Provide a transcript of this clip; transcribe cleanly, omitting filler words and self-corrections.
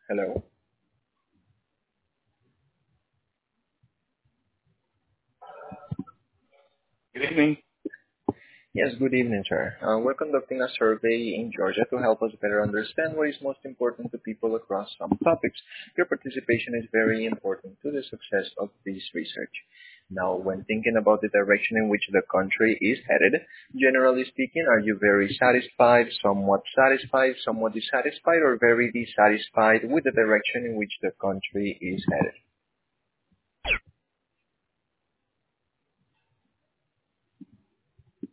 Hello. Good evening. Yes, good evening, sir. We're conducting a survey in Georgia to help us better understand what is most important to people across some topics. Your participation is very important to the success of this research. Now, when thinking about the direction in which the country is headed, generally speaking, are you very satisfied, somewhat dissatisfied, or very dissatisfied with the direction in which the country is headed?